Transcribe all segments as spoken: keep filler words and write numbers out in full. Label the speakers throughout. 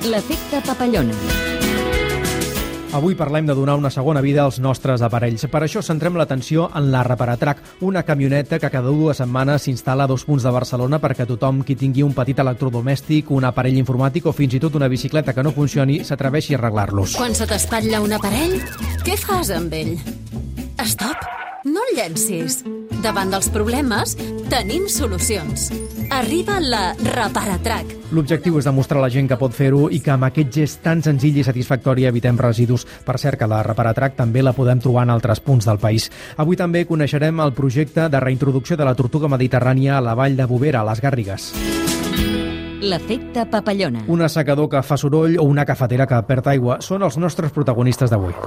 Speaker 1: L'efecte papallona.
Speaker 2: Avui parlem de donar una segona vida als nostres aparells. Per això centrem l'atenció en la Reparatrac, una camioneta que cada dues setmanes s'instal·la a dos punts de Barcelona perquè tothom qui tingui un petit electrodomèstic, un aparell informàtic o fins i tot una bicicleta que no funcioni s'atreveixi a arreglar-los.
Speaker 1: Quan se t'espatlla un aparell, què fas amb ell? Stop! No el llencis. Davant dels problemes, tenim solucions. Arriba la Reparatrac.
Speaker 2: L'objectiu és demostrar a la gent que pot fer-ho i que amb aquest gest tan senzill i satisfactori evitem residus. Per cert, que la Reparatrac també la podem trobar en altres punts del país. Avui també coneixerem el projecte de reintroducció de la tortuga mediterrània a la vall de Bovera, a les Garrigues.
Speaker 1: L'efecte papallona.
Speaker 2: Un assecador que fa soroll o una cafetera que perd aigua són els nostres protagonistes d'avui.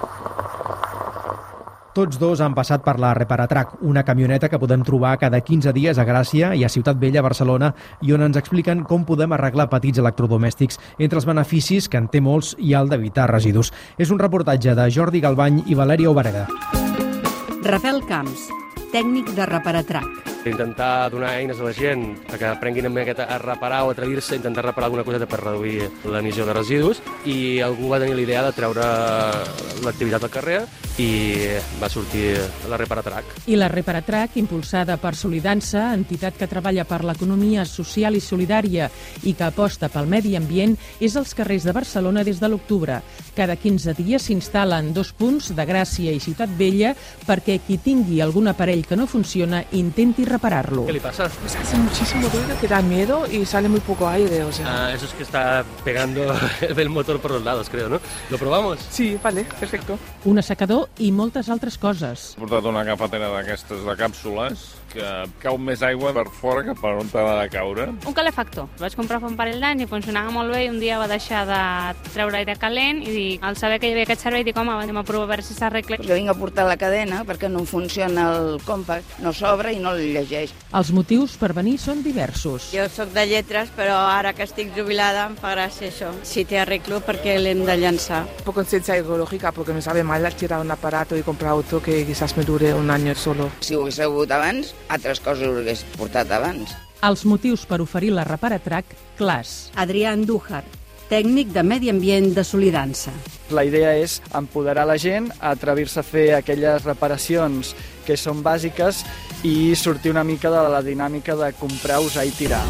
Speaker 2: Tots dos han passat per la Reparatrac, una camioneta que podem trobar cada quinze dies a Gràcia i a Ciutat Vella, Barcelona, i on ens expliquen com podem arreglar petits electrodomèstics. Entre els beneficis, que en té molts, hi ha el d'evitar residus. És un reportatge de Jordi Galbany i Valèria Obereda.
Speaker 3: Rafael Camps, tècnic de Reparatrac.
Speaker 4: Intentar donar eines a la gent que aprenguin una miqueta a reparar o atrevir-se, intentar reparar alguna coseta per reduir l'emissió de residus, i algú va tenir la idea de treure l'activitat al carrer i va sortir la Reparatrac.
Speaker 5: I la Reparatrac, impulsada per Solidança, entitat que treballa per l'economia social i solidària i que aposta pel medi ambient, és als carrers de Barcelona des de l'octubre. Cada quinze dies s'instal·len dos punts de Gràcia i Ciutat Vella perquè qui tingui algun aparell que no funciona intenti repararlo.
Speaker 4: ¿Qué le pasa?
Speaker 6: Pues hace muchísimo ruido que da miedo y sale muy poco aire, o sea.
Speaker 4: Ah, eso es que está pegando el motor por los lados, creo, ¿no? ¿Lo probamos?
Speaker 6: Sí, vale, perfecto.
Speaker 5: Un assecador i moltes altres coses.
Speaker 7: He portat una cafetera d'aquestes de càpsules que cau més aigua per fora que per on t'ha de caure.
Speaker 8: Un calefactor. Vaig comprar fa un parell d'anys i funcionava molt bé i un dia va deixar de treure aire calent i dic, al saber que hi havia aquest servei, dic, home, anem a provar a veure si s'arregla.
Speaker 9: Jo vinc a portar la cadena perquè no funciona el compact, no s'obre i no el llegeix.
Speaker 5: Els motius per venir són diversos.
Speaker 10: Jo sóc de lletres, però ara que estic jubilada em fa gràcia això. Si té arreglo, perquè l'hem de llançar.
Speaker 6: Un poco en ciencia ecológica, porque me sabe mal tirar un aparato y comprar otro que quizás me dure un año solo.
Speaker 9: Si ho hagués sabut abans, altres coses ho hagués portat abans.
Speaker 5: Els motius per oferir la Reparatrac, clars.
Speaker 3: Adrià Andújar, tècnic de Medi Ambient de Solidança.
Speaker 11: La idea és empoderar la gent a atrevir-se a fer aquelles reparacions que són bàsiques i sortir una mica de la dinàmica de comprar, usar i tirar.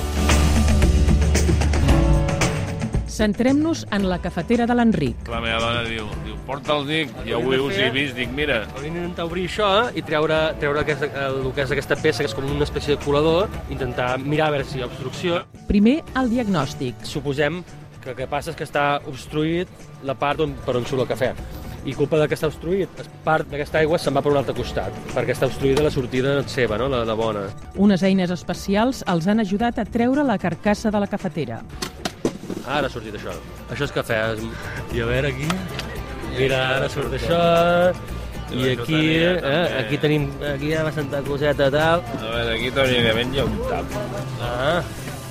Speaker 5: Centrem-nos en la cafetera de l'Enric.
Speaker 7: La meva dona diu, diu porta'l, dic, i avui us he vist, dic, mira.
Speaker 4: Hauríem d'intentar obrir això i treure, treure aquesta, el que és aquesta peça, que és com una espècie de colador, intentar mirar a veure si hi ha obstrucció.
Speaker 5: Primer, el diagnòstic.
Speaker 4: Suposem que el que passa és que està obstruït la part on, per on surt el cafè. I culpa de que està obstruït, part d'aquesta aigua se'n va per un altre costat, perquè està obstruïda la sortida seva, no? la, la bona.
Speaker 5: Unes eines especials els han ajudat a treure la carcassa de la cafetera.
Speaker 4: Ara ha sortit això. Això és cafè. I a veure aquí... Mira, ara surt això... I aquí, eh, aquí tenim... Aquí hi ha bastanta coseta, tal...
Speaker 7: A veure, aquí teòricament hi ha un tap.
Speaker 4: Ah...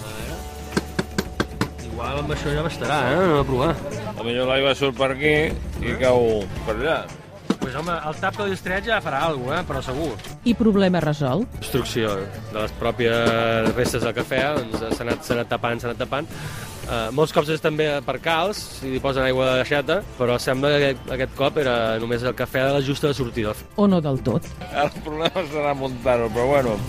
Speaker 4: Igual amb això ja bastarà, eh? Anem a provar.
Speaker 7: A millor l'aigua surt per aquí i cau per allà.
Speaker 4: Pues home, el tap que l'he estret ja farà alguna cosa, eh? Però segur.
Speaker 5: I problema resolt?
Speaker 4: Obstrucció de les pròpies restes del cafè, doncs s'ha anat, s'ha anat tapant, s'ha anat tapant. Uh, molts cops és també per calç, si hi posen aigua de xata, però sembla que aquest, aquest cop era només el cafè de la justa de sortida.
Speaker 5: O no del tot.
Speaker 7: El problema serà muntar-ho, però bueno...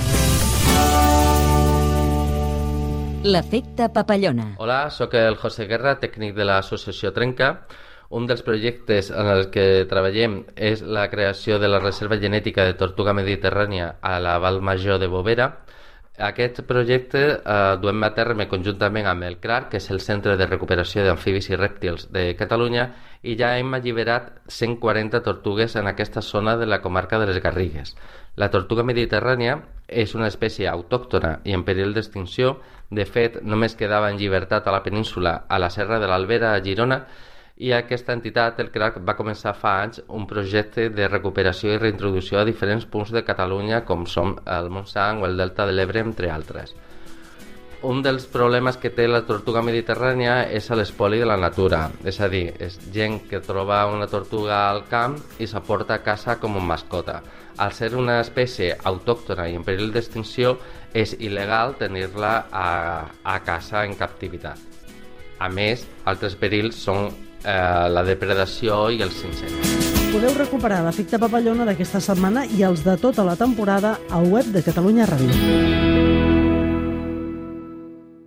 Speaker 1: L'efecte papallona.
Speaker 12: Hola, sóc el José Guerra, tècnic de l'associació Trenca. Un dels projectes en els que treballem és la creació de la reserva genètica de tortuga mediterrània a la Val Major de Bovera. Aquest projecte eh, duem a terme conjuntament amb el C R A R, que és el Centre de Recuperació d'Amfibis i Rèptils de Catalunya, i ja hem alliberat cent quaranta tortugues en aquesta zona de la comarca de les Garrigues. La tortuga mediterrània és una espècie autòctona i en perill d'extinció. De fet, només quedava en llibertat a la península, a la Serra de l'Albera, a Girona, i aquesta entitat, el C R A C, va començar fa anys un projecte de recuperació i reintroducció a diferents punts de Catalunya, com són el Montsant o el Delta de l'Ebre, entre altres. Un dels problemes que té la tortuga mediterrània és l'espoli de la natura, és a dir, és gent que troba una tortuga al camp i s'aporta a casa com a mascota. Al ser una espècie autòctona i en perill d'extinció, és il·legal tenir-la a, a casa en captivitat. A més, altres perills són eh, la depredació i els incendis.
Speaker 13: Podeu recuperar l'efecte papallona d'aquesta setmana i els de tota la temporada al web de Catalunya Ràdio.